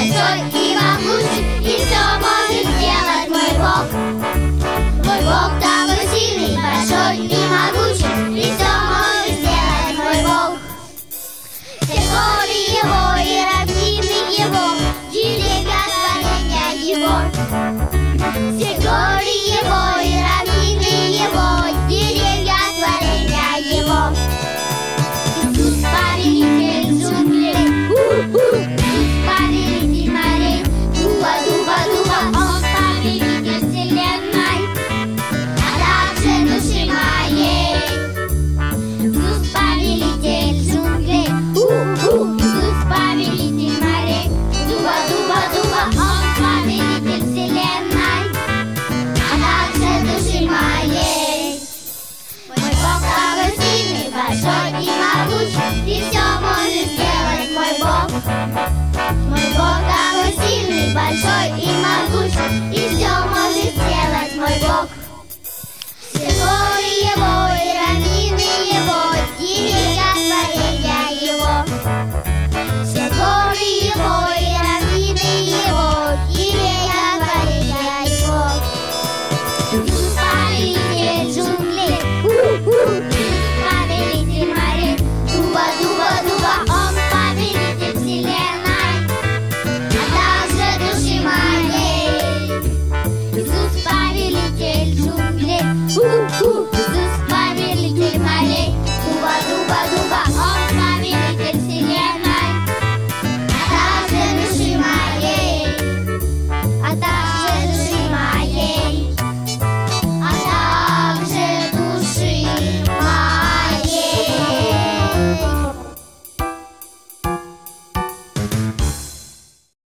большой и могучий, и все может сделать мой Бог. Мой Бог такой сильный, большой и могучий, и все может сделать мой Бог. Все горы Его и равнины Его, деревья творения Его. Все горы Его и равнины Его, деревья творения Его. Иисус повелитель джунглей, Иисус повелитель морей, дуба, дуба, дуба, Он повелитель вселенной, а также души моей. Иисус повелитель джунглей, Иисус повелитель морей, дуба, дуба, дуба, Он повелитель вселенной, а также души моей. Мой Бог такой сильный, большой и могучий, и все может сделать мой Бог. Мой Бог такой сильный, большой и